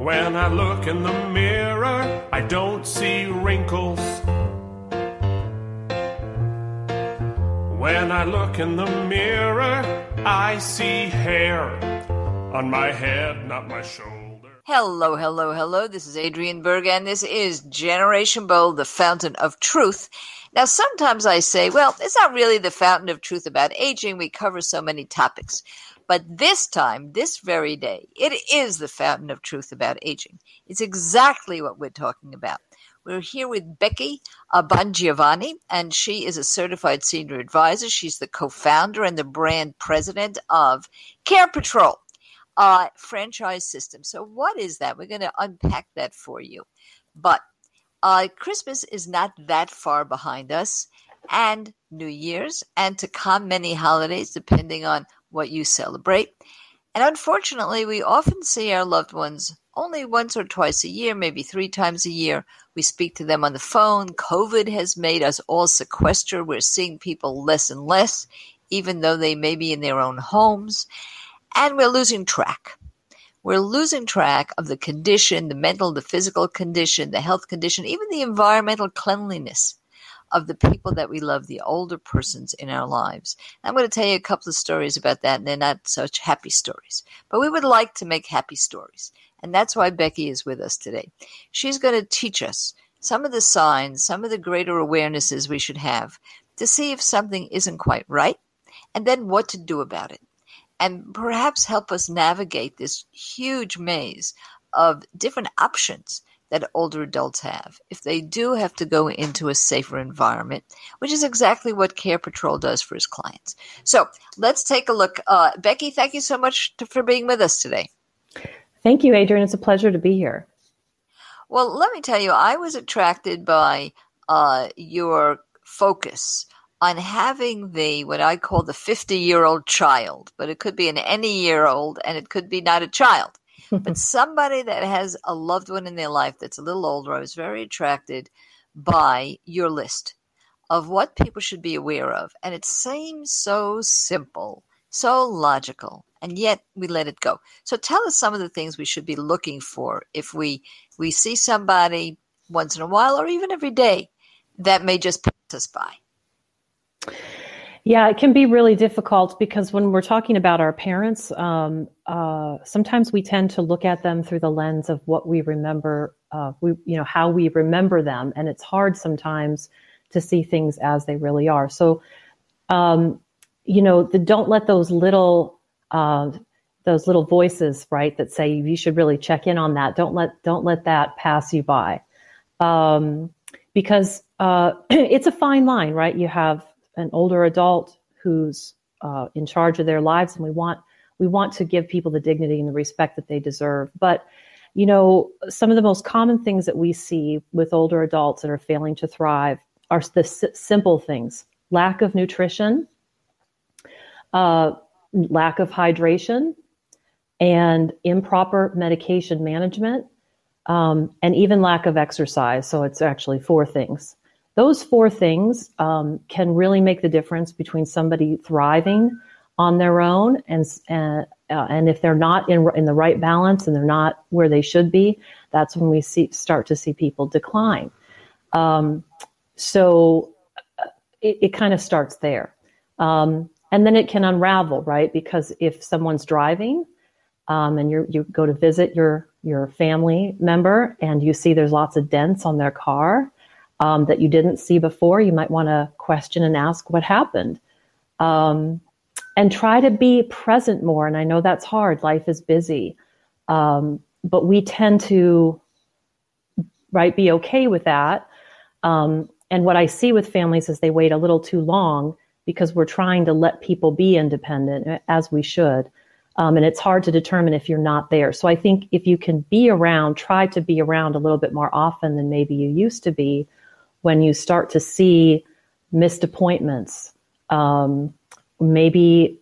When I look in the mirror, I don't see wrinkles. When I look in the mirror, I see hair on my head, not my shoulder. Hello, hello, hello. This is Adrienne Berg, and this is Generation Bold, the fountain of truth. Now, sometimes I say, well, it's not really the fountain of truth about aging. We cover so many topics. But this time, this very day, it is the fountain of truth about aging. It's exactly what we're talking about. We're here with Becky Bongiovanni, and she is a certified senior advisor. She's the co-founder and the brand president of Care Patrol franchise system. So what is that? We're going to unpack that for you. But Christmas is not that far behind us, and New Year's, and to come many holidays, depending on what you celebrate. And unfortunately, we often see our loved ones only once or twice a year, maybe 3 times a year. We speak to them on the phone. COVID has made us all sequester. We're seeing people less and less, even though they may be in their own homes. And we're losing track. We're losing track of the condition, the mental, the physical condition, the health condition, even the environmental cleanliness of the people that we love, the older persons in our lives. I'm going to tell you a couple of stories about that, and they're not such happy stories. But we would like to make happy stories, and that's why Becky is with us today. She's going to teach us some of the signs, some of the greater awarenesses we should have to see if something isn't quite right, and then what to do about it. And perhaps help us navigate this huge maze of different options that older adults have if they do have to go into a safer environment, which is exactly what Care Patrol does for his clients. So let's take a look. Becky, thank you so much for being with us today. Thank you, Adrienne. It's a pleasure to be here. Well, let me tell you, I was attracted by your focus on having what I call the 50-year-old child, but it could be an any year old and it could be not a child. But somebody that has a loved one in their life that's a little older. I was very attracted by your list of what people should be aware of. And it seems so simple, so logical, and yet we let it go. So tell us some of the things we should be looking for if we see somebody once in a while or even every day that may just pass us by. Yeah, it can be really difficult because when we're talking about our parents, sometimes we tend to look at them through the lens of what we remember, how we remember them, and it's hard sometimes to see things as they really are. So, don't let those little voices, right, that say you should really check in on that. Don't let that pass you by, because it's a fine line, right? You have an older adult who's in charge of their lives, and we want to give people the dignity and the respect that they deserve. But, some of the most common things that we see with older adults that are failing to thrive are the simple things: lack of nutrition, lack of hydration, and improper medication management, and even lack of exercise. So it's actually 4 things. Those 4 things can really make the difference between somebody thriving on their own and if they're not in the right balance and they're not where they should be, that's when we start to see people decline. So it kind of starts there. And then it can unravel, right? Because if someone's driving and you go to visit your family member and you see there's lots of dents on their car, that you didn't see before, you might want to question and ask what happened. And try to be present more. And I know that's hard. Life is busy. But we tend to, right, be okay with that. And what I see with families is they wait a little too long because we're trying to let people be independent, as we should. And it's hard to determine if you're not there. So I think if you can be around, try to be around a little bit more often than maybe you used to be, when you start to see missed appointments, maybe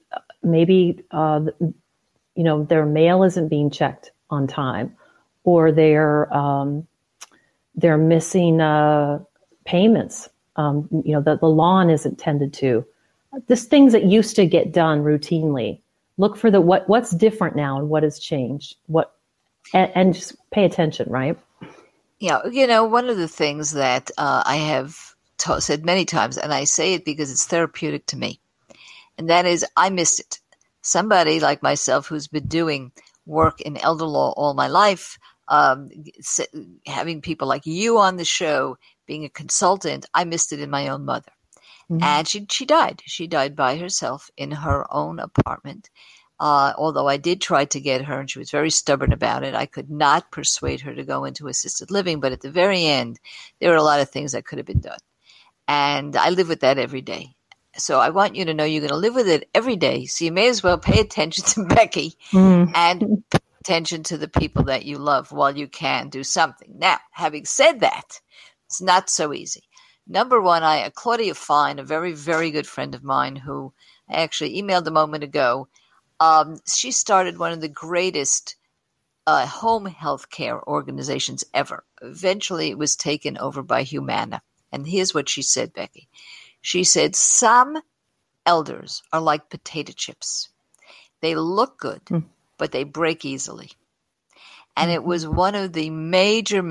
their mail isn't being checked on time, or they're missing payments. The lawn isn't tended to. Just things that used to get done routinely. Look for what's different now and what has changed. and just pay attention, right? Yeah, one of the things that I have said many times, and I say it because it's therapeutic to me, and that is I miss it. Somebody like myself who's been doing work in elder law all my life, having people like you on the show, being a consultant, I missed it in my own mother. Mm-hmm. And she died. She died by herself in her own apartment. Although I did try to get her, and she was very stubborn about it. I could not persuade her to go into assisted living, but at the very end, there were a lot of things that could have been done. And I live with that every day. So I want you to know you're going to live with it every day. So you may as well pay attention to Becky and pay attention to the people that you love while you can do something. Now, having said that, it's not so easy. Number one, Claudia Fine, a very, very good friend of mine who I actually emailed a moment ago, she started one of the greatest home health care organizations ever. Eventually, it was taken over by Humana. And here's what she said, Becky. She said, some elders are like potato chips. They look good, but they break easily. And it was one of the major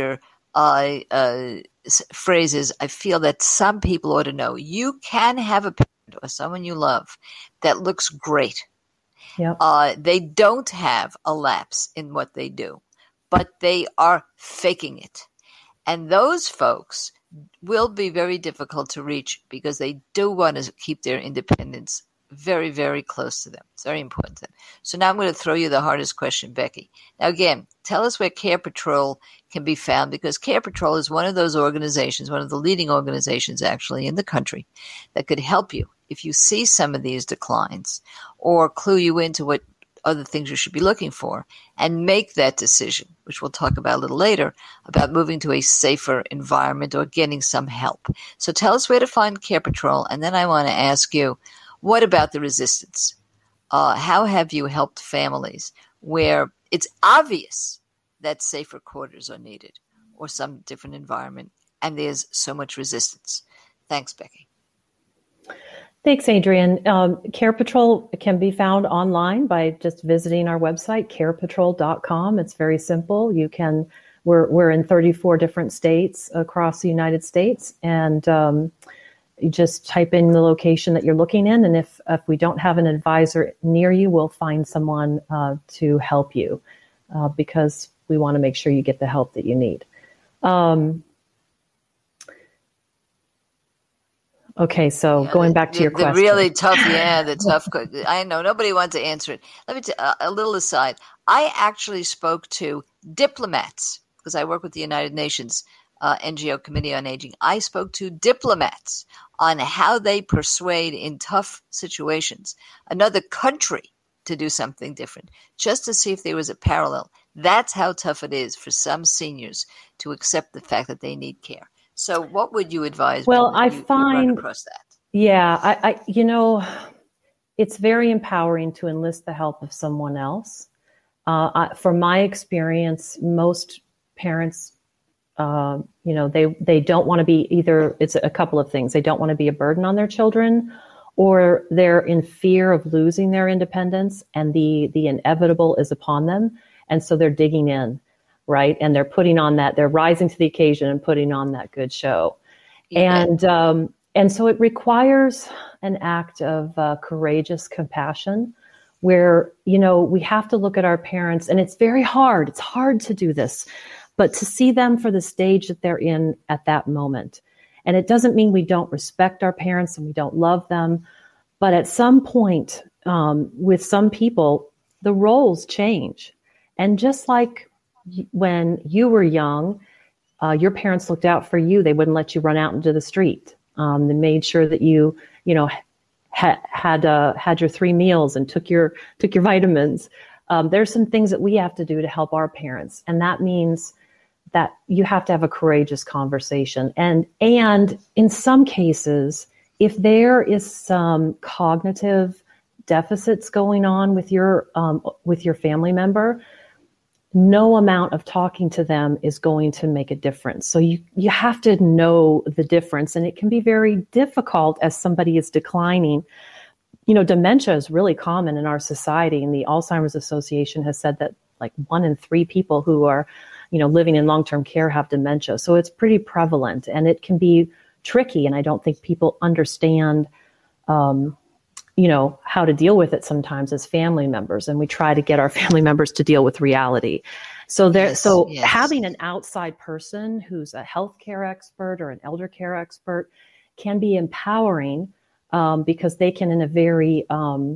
phrases I feel that some people ought to know. You can have a parent or someone you love that looks great. Yep. They don't have a lapse in what they do, but they are faking it. And those folks will be very difficult to reach because they do want to keep their independence very, very close to them. It's very important to them. So now I'm going to throw you the hardest question, Becky. Now, again, tell us where Care Patrol can be found, because Care Patrol is one of those organizations, one of the leading organizations actually in the country that could help you if you see some of these declines or clue you into what other things you should be looking for and make that decision, which we'll talk about a little later, about moving to a safer environment or getting some help. So tell us where to find Care Patrol, and then I want to ask you, what about the resistance? How have you helped families where it's obvious that safer quarters are needed or some different environment, and there's so much resistance? Thanks, Becky. Thanks, Adrienne. Care Patrol can be found online by just visiting our website, carepatrol.com. It's very simple. We're in 34 different states across the United States, and you just type in the location that you're looking in, and if we don't have an advisor near you, we'll find someone to help you because we want to make sure you get the help that you need. Okay, so going back to your question. Really tough, the tough. I know, nobody wants to answer it. Let me a little aside. I actually spoke to diplomats, because I work with the United Nations NGO Committee on Aging. I spoke to diplomats on how they persuade in tough situations another country to do something different, just to see if there was a parallel. That's how tough it is for some seniors to accept the fact that they need care. So what would you advise? Well, I find run across that. Yeah, I it's very empowering to enlist the help of someone else. From my experience, most parents, they don't want to be either. It's a couple of things. They don't want to be a burden on their children, or they're in fear of losing their independence, and the inevitable is upon them, and so they're digging in. Right. And they're they're rising to the occasion and putting on that good show. Yeah. And so it requires an act of courageous compassion where, we have to look at our parents, and it's very hard. It's hard to do this, but to see them for the stage that they're in at that moment. And it doesn't mean we don't respect our parents and we don't love them. But at some point, with some people, the roles change. And just like when you were young, your parents looked out for you. They wouldn't let you run out into the street. They made sure that you had your 3 meals and took your vitamins. There's some things that we have to do to help our parents, and that means that you have to have a courageous conversation. And in some cases, if there is some cognitive deficits going on with your family member, no amount of talking to them is going to make a difference. So you have to know the difference, and it can be very difficult as somebody is declining. Dementia is really common in our society, and the Alzheimer's Association has said that like 1 in 3 people who are, living in long-term care have dementia. So it's pretty prevalent, and it can be tricky. And I don't think people understand, how to deal with it sometimes as family members. And we try to get our family members to deal with reality. So having an outside person who's a healthcare expert or an elder care expert can be empowering, because they can, in a very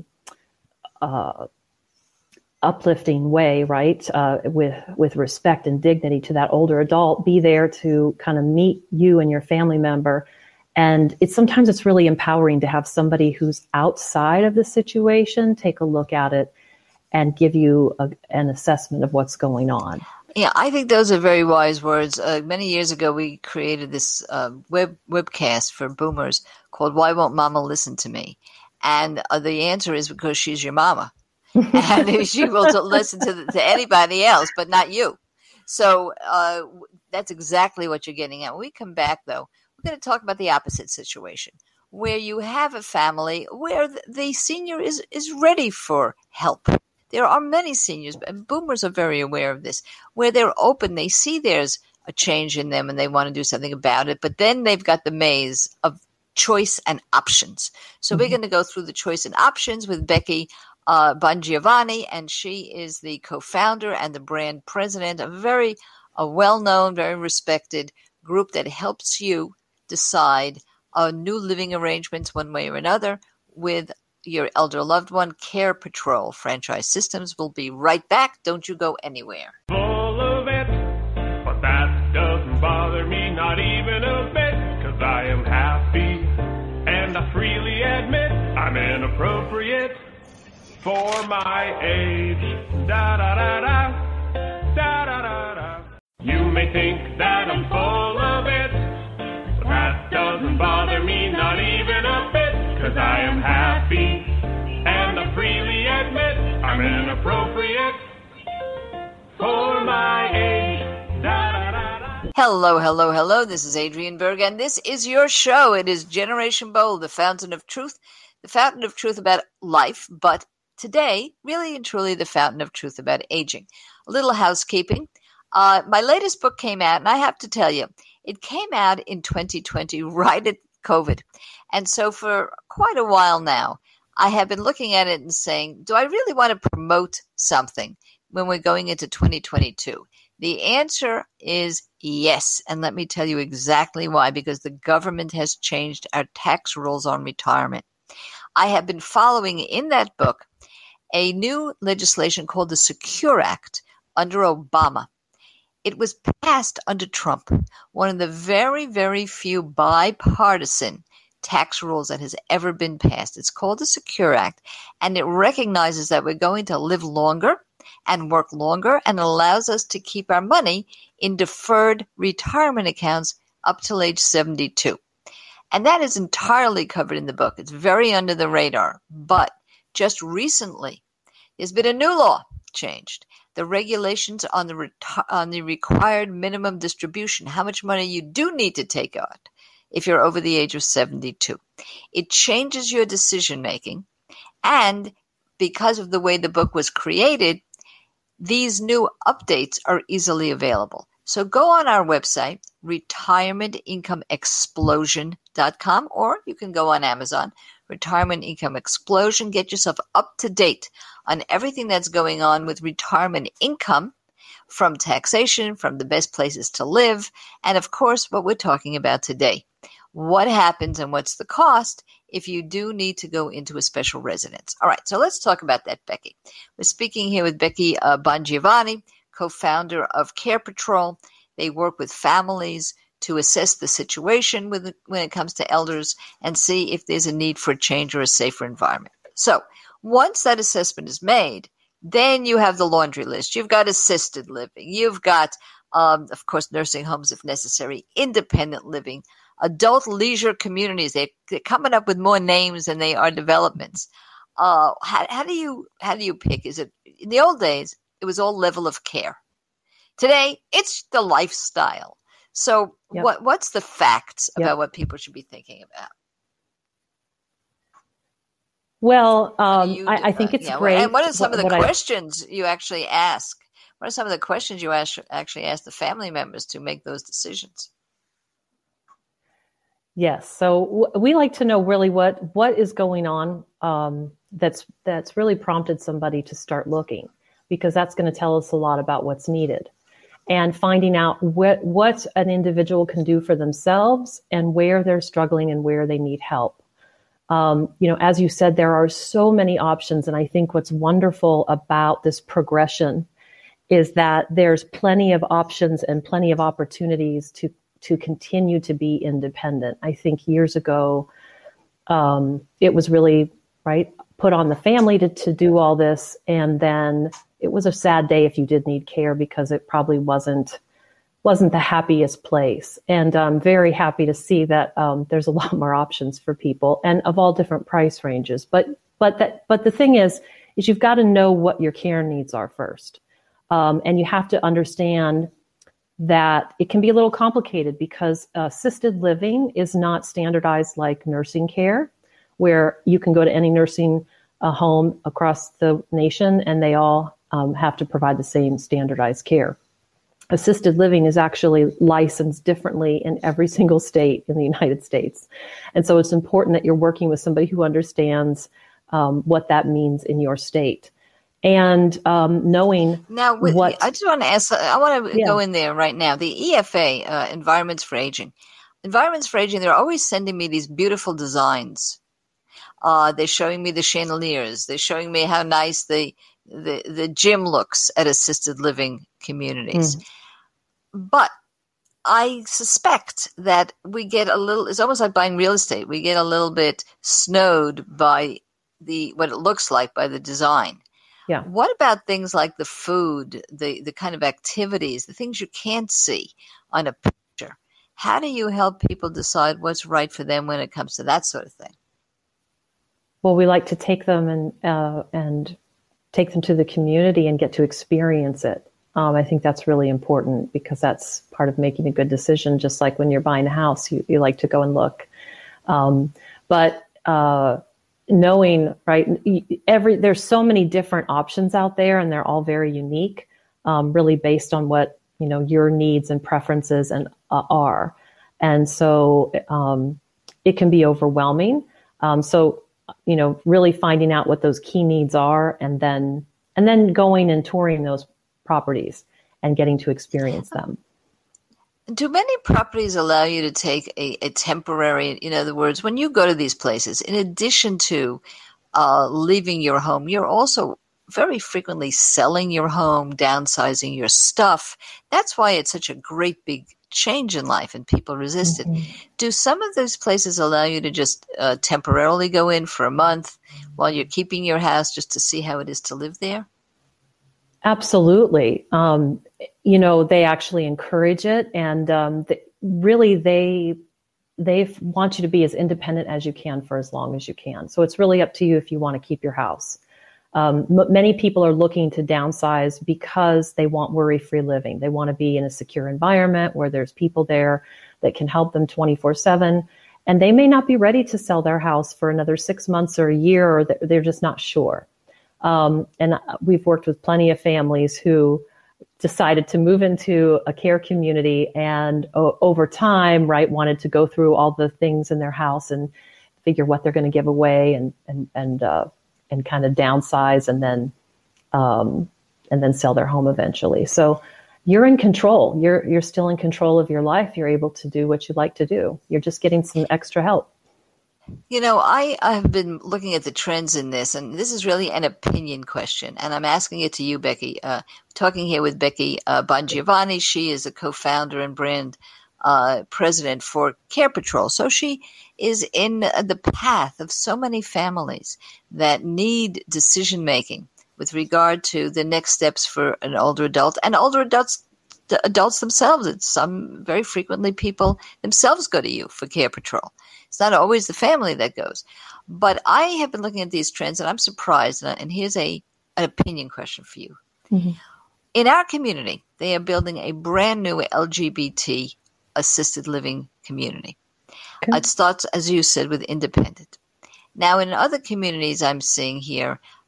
uplifting way, right, with respect and dignity to that older adult, be there to kind of meet you and your family member. And sometimes it's really empowering to have somebody who's outside of the situation take a look at it and give you an assessment of what's going on. Yeah, I think those are very wise words. Many years ago, we created this webcast for boomers called "Why Won't Mama Listen to Me?" And the answer is because she's your mama, and she will listen to anybody else, but not you. So that's exactly what you're getting at. When we come back, though, we're going to talk about the opposite situation, where you have a family where the senior is ready for help. There are many seniors, and boomers are very aware of this, where they're open, they see there's a change in them and they want to do something about it, but then they've got the maze of choice and options. So we're going to go through the choice and options with Becky Bongiovanni, and she is the co-founder and the brand president of a well-known, very respected group that helps you decide new living arrangements one way or another with your elder loved one. Care Patrol Franchise Systems will be right back. Don't you go anywhere. Full of it, but that doesn't bother me, not even a bit, 'cause I am happy, and I freely admit I'm inappropriate for my age. Da-da-da-da, da-da-da-da. You may think that I'm full of it, but that doesn't bother me, not even a bit, 'cause I am happy, and I freely admit I'm inappropriate for my age. Da-da-da-da. Hello, hello, hello. This is Adrienne Berg, and this is your show. It is Generation Bold, the fountain of truth about life, but today, really and truly, the fountain of truth about aging. A little housekeeping. My latest book came out, and I have to tell you, it came out in 2020, right at COVID. And so for quite a while now, I have been looking at it and saying, do I really want to promote something when we're going into 2022? The answer is yes. And let me tell you exactly why, because the government has changed our tax rules on retirement. I have been following in that book a new legislation called the Secure Act under Obama. It was passed under Trump, one of the very, very few bipartisan tax rules that has ever been passed. It's called the Secure Act, and it recognizes that we're going to live longer and work longer, and allows us to keep our money in deferred retirement accounts up till age 72. And that is entirely covered in the book. It's very under the radar. But just recently, there's been a new law changed. The regulations on the required minimum distribution, how much money you do need to take out if you're over the age of 72. It changes your decision making, and because of the way the book was created, these new updates are easily available. So go on our website, retirementincomeexplosion.com, or you can go on Amazon, Retirement Income Explosion. Get yourself up to date on everything that's going on with retirement income, from taxation, from the best places to live, and of course, what we're talking about today. What happens and what's the cost if you do need to go into a special residence? All right, so let's talk about that, Becky. We're speaking here with Becky Bongiovanni, co-founder of Care Patrol. They work with families to assess the situation when it comes to elders and see if there's a need for a change or a safer environment. So once that assessment is made, then you have the laundry list. You've got assisted living. You've got, of course, nursing homes if necessary, independent living, adult leisure communities. They're coming up with more names than they are developments. How do you pick? Is it in the old days? It was all level of care. Today, it's the lifestyle. So, Yep. What's the facts Yep. about what people should be thinking about? Well, What do you I do? think it's Yeah, great. and what are some of the what I- questions you actually ask what are some of the questions you actually ask the family members to make those decisions? Yes. So we like to know really what is going on that's really prompted somebody to start looking, because that's going to tell us a lot about what's needed. And finding out what an individual can do for themselves and where they're struggling and where they need help. As you said, there are so many options. And I think what's wonderful about this progression is that there's plenty of options and plenty of opportunities to continue to be independent. I think years ago, it was really put on the family to do all this. And then it was a sad day if you did need care, because it probably wasn't the happiest place. And I'm very happy to see that there's a lot more options for people, and of all different price ranges. But the thing is you've got to know what your care needs are first. And you have to understand that it can be a little complicated, because assisted living is not standardized like nursing care, where you can go to any nursing home across the nation and they all have to provide the same standardized care. Assisted living is actually licensed differently in every single state in the United States. And so it's important that you're working with somebody who understands what that means in your state. And knowing now, I just want to ask, I want to go in there right now. The EFA, Environments for Aging. Environments for Aging, they're always sending me these beautiful designs. They're showing me the chandeliers. They're showing me how nice the gym looks at assisted living communities. But I suspect that we get a little, it's almost like buying real estate. We get a little bit snowed by what it looks like by the design. Yeah. What about things like the food, the kind of activities, the things you can't see on a picture? How do you help people decide what's right for them when it comes to that sort of thing? Well, we like to take them and take them to the community and get to experience it. I think that's really important, because that's part of making a good decision. Just like when you're buying a house, you like to go and look. But knowing, there's so many different options out there, and they're all very unique, really based on what your needs and preferences are. And so it can be overwhelming. So really finding out what those key needs are, and then going and touring those properties and getting to experience them. Do many properties allow you to take a temporary, in other words, when you go to these places, in addition to leaving your home, you're also very frequently selling your home, downsizing your stuff. That's why it's such a great big change in life and people resist it. Do some of those places allow you to just temporarily go in for a month while you're keeping your house, just to see how it is to live there? Absolutely. They actually encourage it, and they want you to be as independent as you can for as long as you can. So it's really up to you if you want to keep your house. Many people are looking to downsize because they want worry-free living. They want to be in a secure environment where there's people there that can help them 24/7. And they may not be ready to sell their house for another 6 months or a year, or they're just not sure. And we've worked with plenty of families who decided to move into a care community, and over time, wanted to go through all the things in their house and figure what they're going to give away and kind of downsize, and then sell their home eventually. So you're in control. You're still in control of your life. You're able to do what you like to do. You're just getting some extra help. I have been looking at the trends in this, and this is really an opinion question, and I'm asking it to you, Becky. Talking here with Becky Bongiovanni. She is a co-founder and brand president for Care Patrol. So she is in the path of so many families that need decision-making with regard to the next steps for an older adult, and older adults themselves. It's very frequently people themselves go to you for Care Patrol. It's not always the family that goes. But I have been looking at these trends, and I'm surprised. And here's an opinion question for you. Mm-hmm. In our community, they are building a brand new LGBT assisted living community. Okay. It starts, as you said, with independent. Now, in other communities I'm seeing here,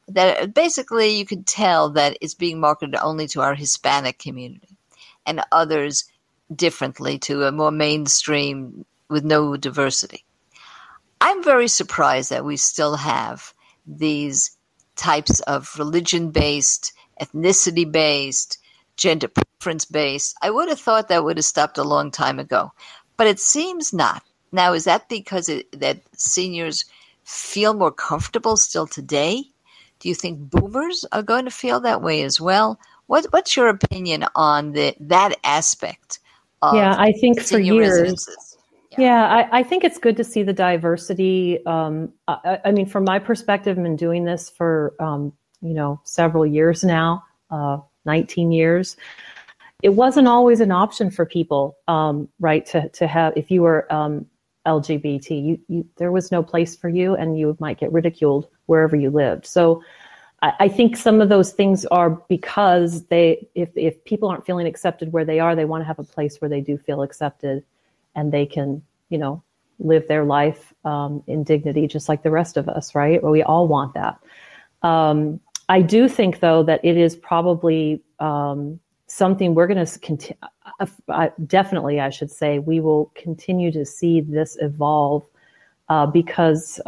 that basically you can tell that it's being marketed only to our Hispanic community and others differently to a more mainstream with no diversity. I'm very surprised that we still have these types of religion-based, ethnicity-based, gender preference-based. I would have thought that would have stopped a long time ago, but it seems not. Now, is that because that seniors feel more comfortable still today? Do you think boomers are going to feel that way as well? What's your opinion on that aspect of I think for years, residences? I think it's good to see the diversity. I mean, from my perspective, I've been doing this for, several years now, 19 years. It wasn't always an option for people, right, to have, if you were LGBT, there was no place for you and you might get ridiculed wherever you lived. So I think some of those things are because if people aren't feeling accepted where they are, they want to have a place where they do feel accepted and they can, live their life in dignity, just like the rest of us, right? Well, we all want that. I do think, though, that it is probably something we're going to continue. Definitely, I should say, we will continue to see this evolve because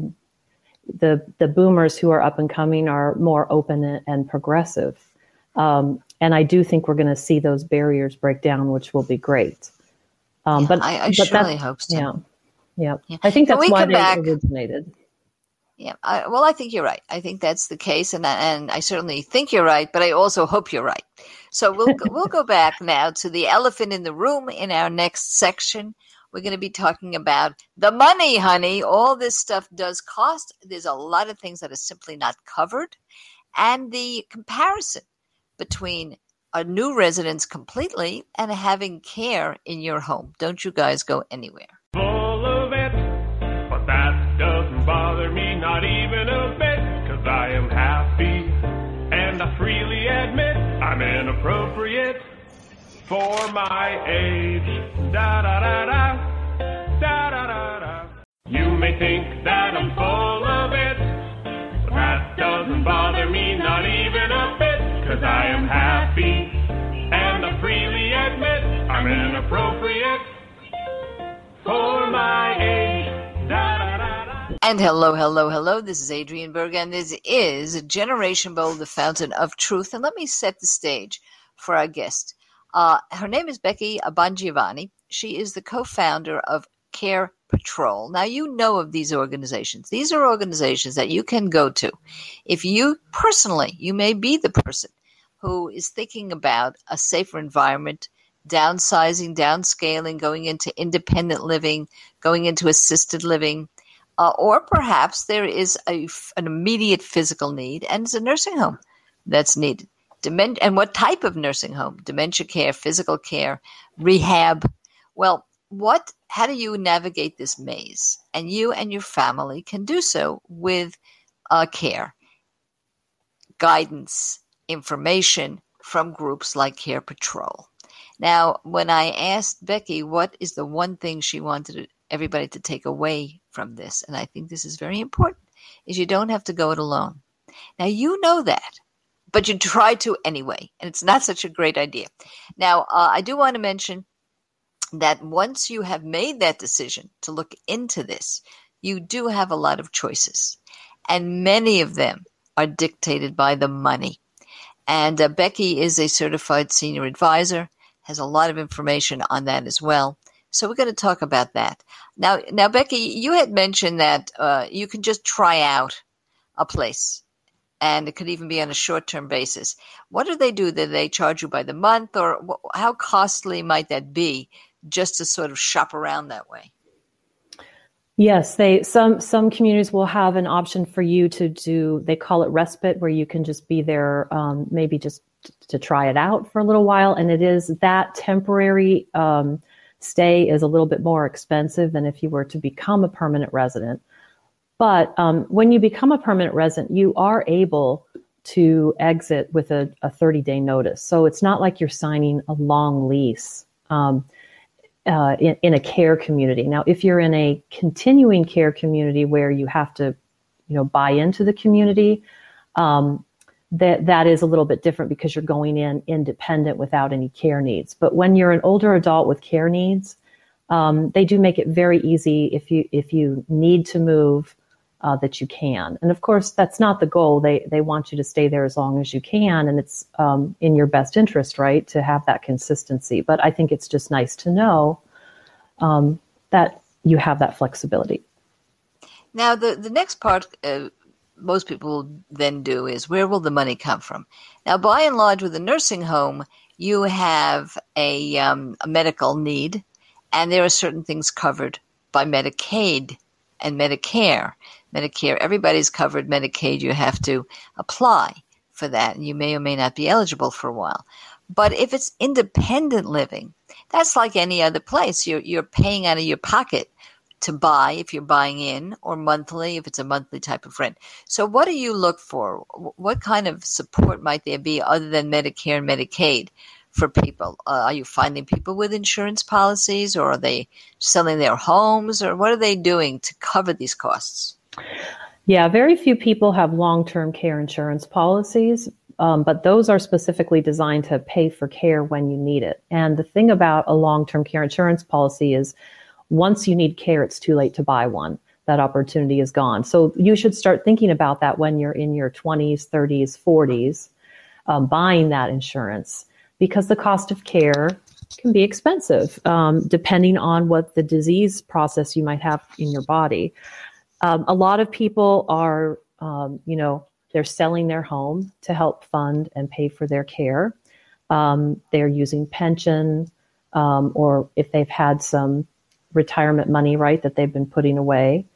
the boomers who are up and coming are more open and progressive. And I do think we're going to see those barriers break down, which will be great. But I surely hope so. Yeah. I think that's why they originated. Yeah. I think you're right. I think that's the case. And I certainly think you're right, but I also hope you're right. So we'll go back now to the elephant in the room in our next section. We're going to be talking about the money, honey. All this stuff does cost. There's a lot of things that are simply not covered. And the comparison between a new residence completely and having care in your home. Don't you guys go anywhere. Full of it, but that doesn't bother me, not even a bit, 'cause I am happy, and I freely admit I'm inappropriate for my age. Da-da-da-da, da-da-da-da. You may think that I'm full of it, but that doesn't bother me, not even a bit, 'cause I am happy, and I freely admit I'm inappropriate for my age. Da-da-da-da. And hello. This is Adrienne Berg, and this is Generation Bold, the Fountain of Truth. And let me set the stage for our guest. Her name is Becky Bongiovanni. She is the co-founder of Care Patrol. Now, you know of these organizations. These are organizations that you can go to. If you personally, you may be the person who is thinking about a safer environment, downsizing, downscaling, going into independent living, going into assisted living, or perhaps there is an immediate physical need and it's a nursing home that's needed. And what type of nursing home? Dementia care, physical care, rehab. Well, how do you navigate this maze? And you and your family can do so with care, guidance, information from groups like Care Patrol. Now, when I asked Becky what is the one thing she wanted everybody to take away from this, and I think this is very important, is you don't have to go it alone. Now, you know that, but you try to anyway, and it's not such a great idea. Now, I do want to mention that once you have made that decision to look into this, you do have a lot of choices, and many of them are dictated by the money. And Becky is a certified senior advisor, has a lot of information on that as well. So we're going to talk about that. Now, Becky, you had mentioned that you can just try out a place, and it could even be on a short-term basis. What do? Do they charge you by the month, or how costly might that be just to sort of shop around that way? Yes, some communities will have an option for you to do, they call it respite, where you can just be there maybe just to try it out for a little while. And it is that temporary stay is a little bit more expensive than if you were to become a permanent resident. But when you become a permanent resident, you are able to exit with a 30-day notice. So it's not like you're signing a long lease. In a care community. Now, if you're in a continuing care community where you have to, buy into the community, that is a little bit different because you're going in independent without any care needs. But when you're an older adult with care needs, they do make it very easy if you need to move, that you can. And of course, that's not the goal. They want you to stay there as long as you can, and it's in your best interest, right, to have that consistency. But I think it's just nice to know that you have that flexibility. Now, the next part most people then do is, where will the money come from? Now, by and large, with a nursing home, you have a medical need, and there are certain things covered by Medicaid and Medicare. Medicare, everybody's covered. Medicaid, you have to apply for that, and you may or may not be eligible for a while. But if it's independent living, that's like any other place. You're paying out of your pocket to buy if you're buying in, or monthly if it's a monthly type of rent. So what do you look for? What kind of support might there be other than Medicare and Medicaid for people? Are you finding people with insurance policies, or are they selling their homes, or what are they doing to cover these costs? Yeah, very few people have long-term care insurance policies, but those are specifically designed to pay for care when you need it. And the thing about a long-term care insurance policy is, once you need care, it's too late to buy one. That opportunity is gone. So you should start thinking about that when you're in your 20s, 30s, 40s, buying that insurance, because the cost of care can be expensive, depending on what the disease process you might have in your body. A lot of people are, they're selling their home to help fund and pay for their care. They're using pension, or if they've had some retirement money, right, that they've been putting away.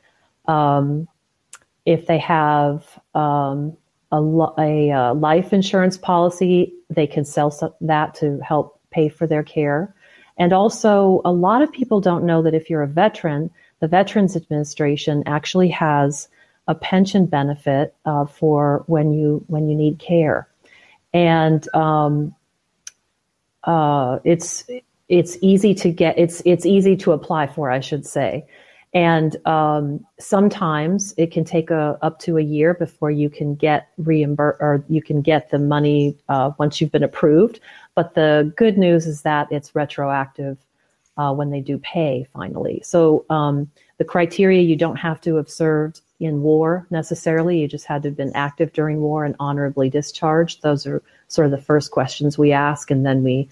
If they have a life insurance policy, they can sell that to help pay for their care. And also, a lot of people don't know that if you're a veteran, the Veterans Administration actually has a pension benefit for when you need care, and it's easy to get. It's easy to apply for, I should say. And sometimes it can take up to a year before you can get reimbursed, or you can get the money once you've been approved. But the good news is that it's retroactive when they do pay finally. So the criteria, you don't have to have served in war necessarily. You just had to have been active during war and honorably discharged. Those are sort of the first questions we ask, and then we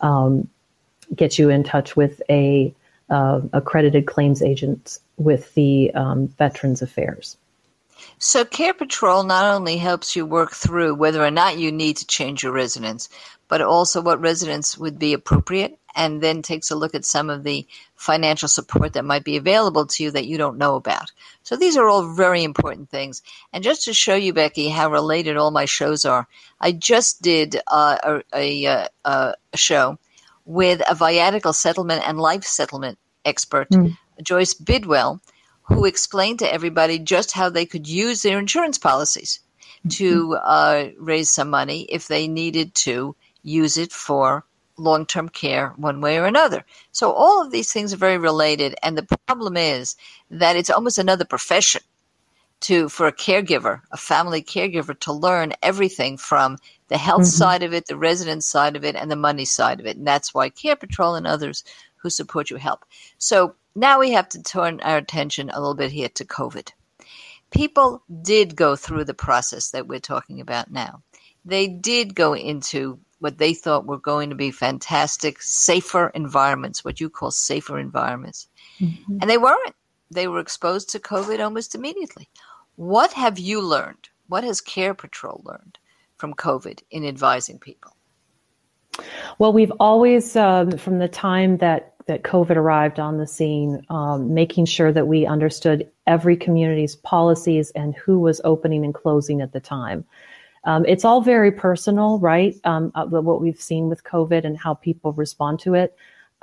get you in touch with a accredited claims agent with the Veterans Affairs. So Care Patrol not only helps you work through whether or not you need to change your residence, but also what residence would be appropriate, and then takes a look at some of the financial support that might be available to you that you don't know about. So these are all very important things. And just to show you, Becky, how related all my shows are, I just did a show with a viatical settlement and life settlement expert, Joyce Bidwell, who explained to everybody just how they could use their insurance policies to raise some money if they needed to use it for long-term care one way or another. So all of these things are very related, and the problem is that it's almost another profession for a caregiver, a family caregiver, to learn everything from the health side of it, the residence side of it, and the money side of it. And that's why Care Patrol and others who support you help. So now we have to turn our attention a little bit here to COVID. People did go through the process that we're talking about now. They did go into what they thought were going to be fantastic, safer environments, what you call safer environments. And they weren't. They were exposed to COVID almost immediately. What have you learned? What has Care Patrol learned from COVID in advising people? Well, we've always, from the time that COVID arrived on the scene, making sure that we understood every community's policies and who was opening and closing at the time. It's all very personal, right? What we've seen with COVID and how people respond to it.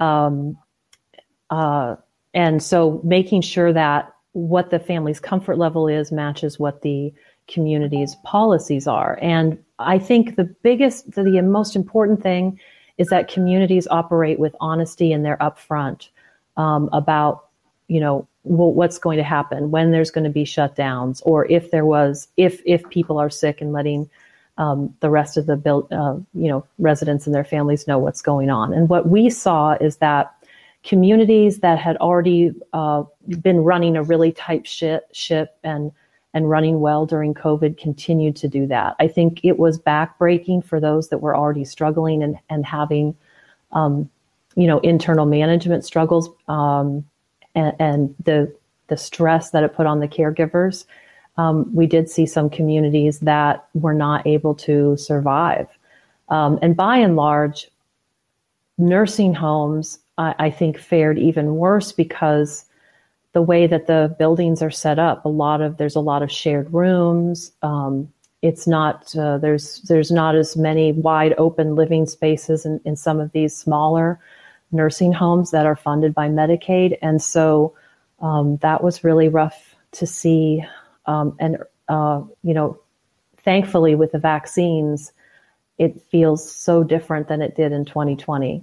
And so making sure that what the family's comfort level is matches what the community's policies are. And I think the most important thing is that communities operate with honesty, and they're upfront about, what's going to happen, when there's going to be shutdowns, or if people are sick, and letting the rest of the residents and their families know what's going on. And what we saw is that communities that had already been running a really tight ship and running well during COVID continued to do that. I think it was backbreaking for those that were already struggling and having, internal management struggles, and the stress that it put on the caregivers. We did see some communities that were not able to survive. And by and large, nursing homes, I think, fared even worse because the way that the buildings are set up, there's a lot of shared rooms. It's not, there's not as many wide open living spaces in some of these smaller nursing homes that are funded by Medicaid. And so that was really rough to see. Thankfully with the vaccines, it feels so different than it did in 2020.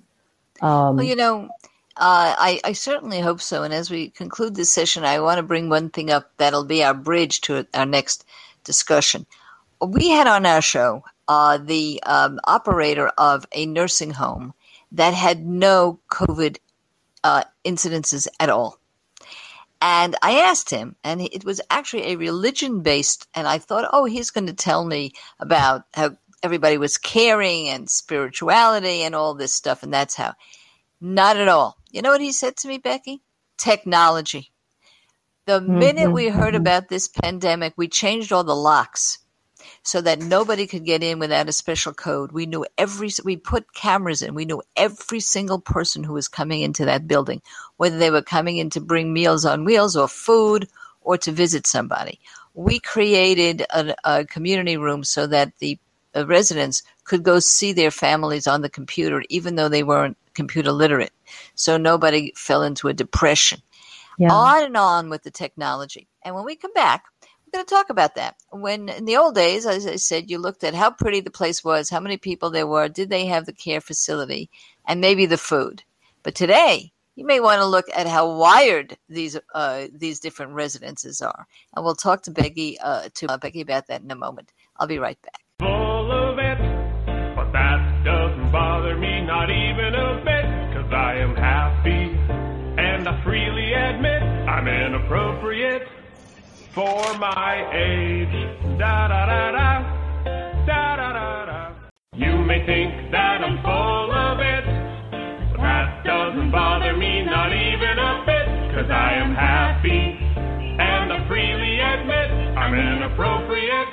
I certainly hope so. And as we conclude this session, I want to bring one thing up that'll be our bridge to our next discussion. We had on our show the operator of a nursing home that had no COVID incidences at all. And I asked him, and it was actually a religion-based, and I thought, he's going to tell me about how everybody was caring and spirituality and all this stuff, and that's how. Not at all. You know what he said to me, Becky? Technology. The minute we heard about this pandemic, we changed all the locks so that nobody could get in without a special code. We put cameras in. We knew every single person who was coming into that building, whether they were coming in to bring Meals on Wheels or food or to visit somebody. We created a community room so that the residents could go see their families on the computer, even though they weren't computer literate. So nobody fell into a depression. Yeah. On and on with the technology. And when we come back, we're going to talk about that. When in the old days, as I said, you looked at how pretty the place was, how many people there were, did they have the care facility, and maybe the food. But today, you may want to look at how wired these different residences are. And we'll talk to Becky about that in a moment. I'll be right back. Full of it, but that doesn't bother me, not even a bit, 'cause I am happy, and I freely admit I'm inappropriate for my age. Da da da da, da da da da. You may think that I'm full of it, but that doesn't bother me, not even a bit, 'cause I am happy, and I freely admit I'm inappropriate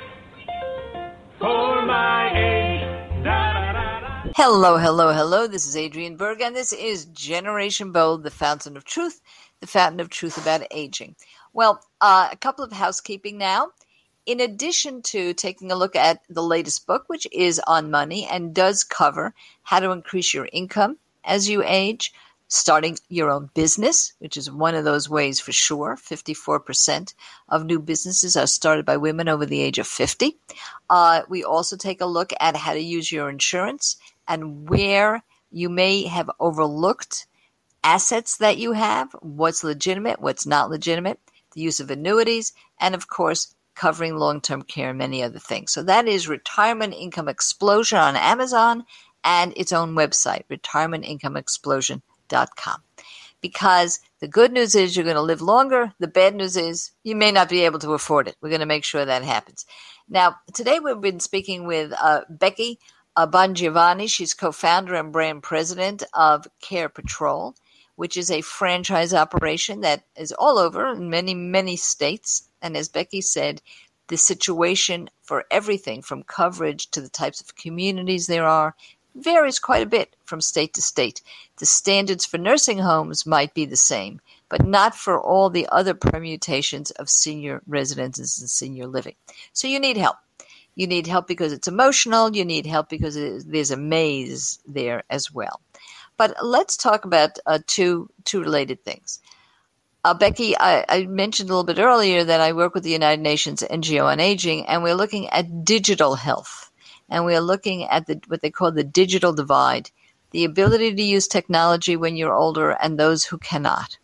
for my age. Da da da da. Hello, hello, hello. This is Adrienne Berg, and this is Generation Bold, the fountain of truth about aging. Well, a couple of housekeeping now. In addition to taking a look at the latest book, which is on money and does cover how to increase your income as you age, starting your own business, which is one of those ways for sure. 54% of new businesses are started by women over the age of 50. We also take a look at how to use your insurance and where you may have overlooked assets that you have, what's legitimate, what's not legitimate, the use of annuities, and of course, covering long-term care and many other things. So that is Retirement Income Explosion on Amazon and its own website, retirementincomeexplosion.com. Because the good news is you're going to live longer. The bad news is you may not be able to afford it. We're going to make sure that happens. Now, today we've been speaking with Becky Bongiovanni. She's co-founder and brand president of Care Patrol, which is a franchise operation that is all over in many, many states. And as Becky said, the situation for everything from coverage to the types of communities there are varies quite a bit from state to state. The standards for nursing homes might be the same, but not for all the other permutations of senior residences and senior living. So you need help. You need help because it's emotional. You need help because there's a maze there as well. But let's talk about two related things. Becky, I mentioned a little bit earlier that I work with the United Nations NGO on Aging, and we're looking at digital health. And we're looking at what they call the digital divide, the ability to use technology when you're older and those who cannot.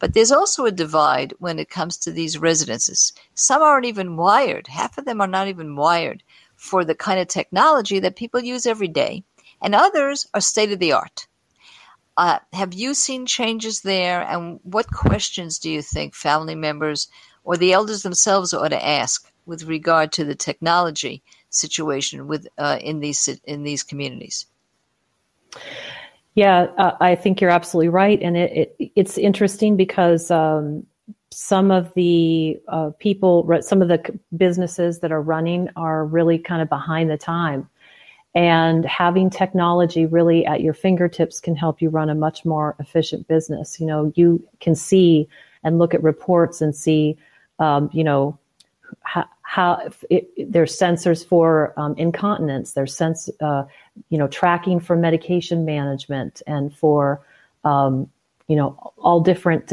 But there's also a divide when it comes to these residences. Some aren't even wired. Half of them are not even wired for the kind of technology that people use every day, and others are state of the art. Have you seen changes there, and what questions do you think family members or the elders themselves ought to ask with regard to the technology situation in these communities? Yeah, I think you're absolutely right, and it's interesting because some of the some of the businesses that are running are really kind of behind the time, and having technology really at your fingertips can help you run a much more efficient business. You know, you can see and look at reports and see, you know, how there's sensors for incontinence, there's you know, tracking for medication management and for, you know, all different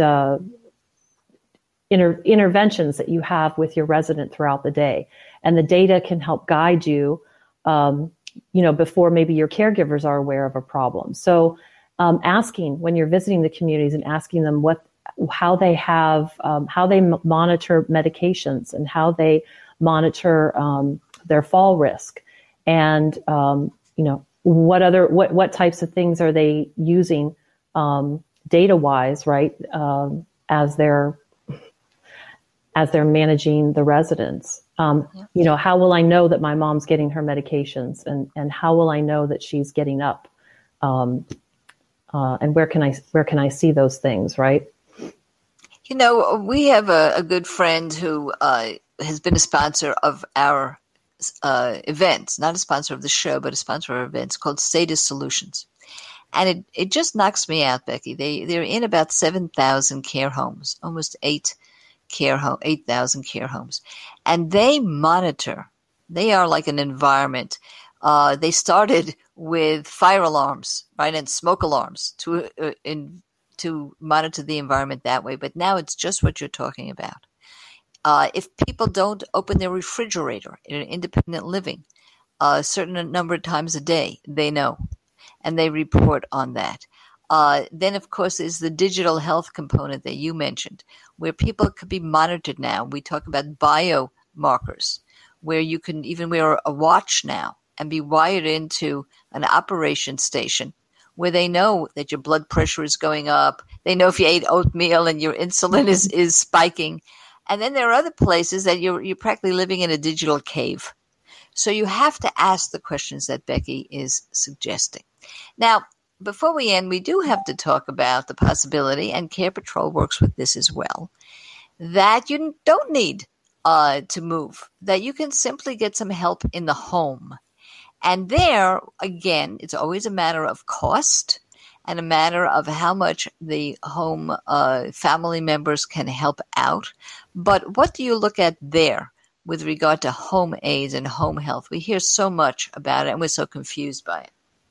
interventions that you have with your resident throughout the day. And the data can help guide you, you know, before maybe your caregivers are aware of a problem. So asking when you're visiting the communities and asking them how they monitor medications and how they monitor their fall risk, and you know, what types of things are they using data wise, right, as they're managing the residents. You know, how will I know that my mom's getting her medications, and how will I know that she's getting up, and where can I see those things, right? You know, we have a good friend who has been a sponsor of our events, not a sponsor of the show, but a sponsor of our events, called Status Solutions. And it just knocks me out, Becky. They're in about 7,000 care homes, almost 8,000 care homes. And they monitor. They are like an environment. They started with fire alarms, right, and smoke alarms to monitor the environment that way. But now it's just what you're talking about. If people don't open their refrigerator in an independent living a certain number of times a day, they know, and they report on that. Then, of course, is the digital health component that you mentioned, where people could be monitored now. We talk about biomarkers, where you can even wear a watch now and be wired into an operation station where they know that your blood pressure is going up. They know if you ate oatmeal and your insulin is spiking. And then there are other places that you're practically living in a digital cave. So you have to ask the questions that Becky is suggesting. Now, before we end, we do have to talk about the possibility, and Care Patrol works with this as well, that you don't need to move, that you can simply get some help in the home. And there, again, it's always a matter of cost and a matter of how much the home family members can help out. But what do you look at there with regard to home aids and home health? We hear so much about it, and we're so confused by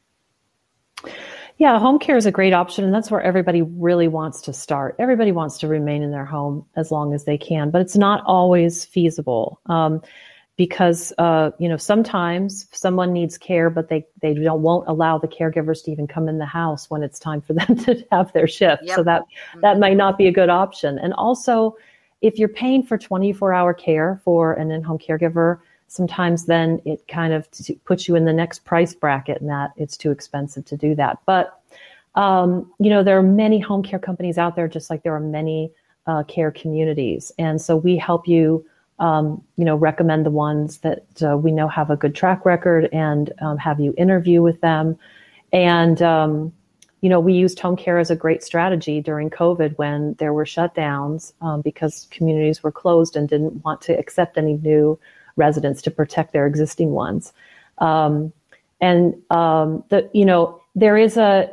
it. Yeah, home care is a great option, and that's where everybody really wants to start. Everybody wants to remain in their home as long as they can, but it's not always feasible. Because, you know, sometimes someone needs care, but they won't allow the caregivers to even come in the house when it's time for them to have their shift. Yep. So that might not be a good option. And also, if you're paying for 24-hour care for an in-home caregiver, sometimes then it kind of puts you in the next price bracket, and that it's too expensive to do that. But, you know, there are many home care companies out there, just like there are many care communities. And so we help you, you know, recommend the ones that we know have a good track record, and have you interview with them. And, you know, we used home care as a great strategy during COVID when there were shutdowns because communities were closed and didn't want to accept any new residents to protect their existing ones. You know, there is a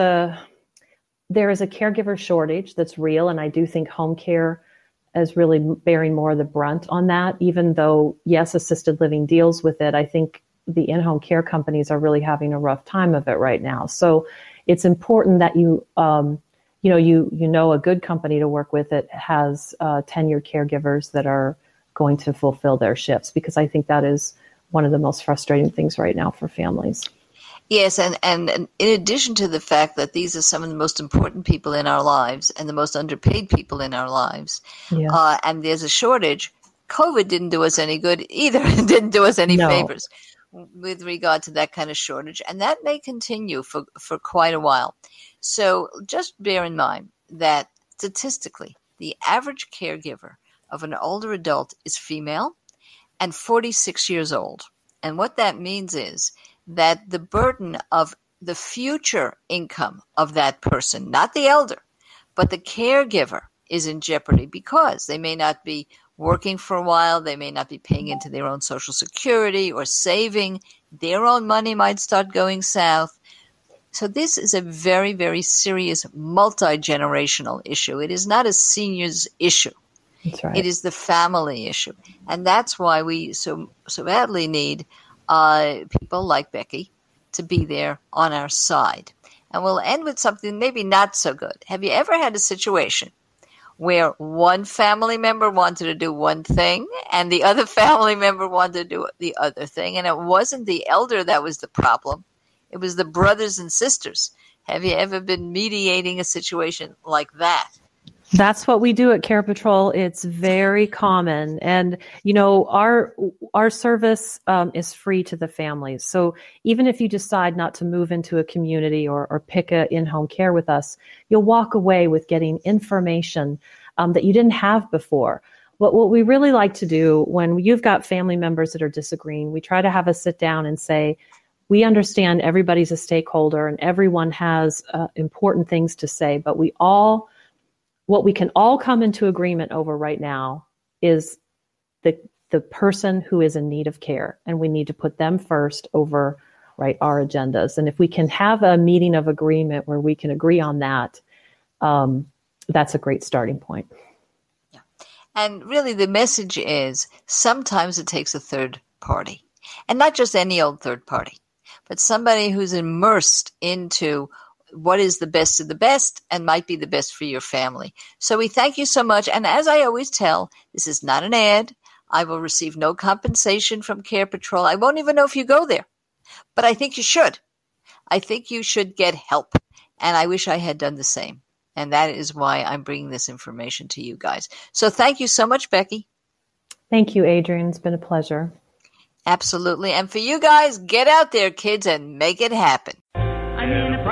caregiver shortage that's real, and I do think home care is really bearing more of the brunt on that. Even though, yes, assisted living deals with it, I think the in-home care companies are really having a rough time of it right now. So it's important that you know a good company to work with that has tenured caregivers that are going to fulfill their shifts, because I think that is one of the most frustrating things right now for families. Yes, and in addition to the fact that these are some of the most important people in our lives and the most underpaid people in our lives, Yes. and there's a shortage, COVID didn't do us any good either. It didn't do us any No. favors with regard to that kind of shortage, and that may continue for quite a while. So just bear in mind that statistically, the average caregiver of an older adult is female and 46 years old. And what that means is that the burden of the future income of that person, not the elder, but the caregiver, is in jeopardy because they may not be working for a while, they may not be paying into their own Social Security or saving, their own money might start going south. So this is a very, very serious multi-generational issue. It is not a seniors issue. That's right. It is the family issue. And that's why we so badly need people like Becky to be there on our side. And we'll end with something maybe not so good. Have you ever had a situation where one family member wanted to do one thing and the other family member wanted to do the other thing? And it wasn't the elder that was the problem. It was the brothers and sisters. Have you ever been mediating a situation like that? That's what we do at Care Patrol. It's very common. And, you know, our service is free to the families. So even if you decide not to move into a community or pick a in-home care with us, you'll walk away with getting information that you didn't have before. But what we really like to do when you've got family members that are disagreeing, we try to have a sit down and say, we understand everybody's a stakeholder and everyone has important things to say, but what we can all come into agreement over right now is the person who is in need of care, and we need to put them first over our agendas. And if we can have a meeting of agreement where we can agree on that, that's a great starting point. Yeah. And really the message is sometimes it takes a third party, and not just any old third party, but somebody who's immersed into what is the best of the best and might be the best for your family. So we thank you so much. And as I always tell, this is not an ad. I will receive no compensation from Care Patrol. I won't even know if you go there, but I think you should. I think you should get help. And I wish I had done the same. And that is why I'm bringing this information to you guys. So thank you so much, Becky. Thank you, Adrienne. It's been a pleasure. Absolutely. And for you guys, get out there, kids, and make it happen. I mean,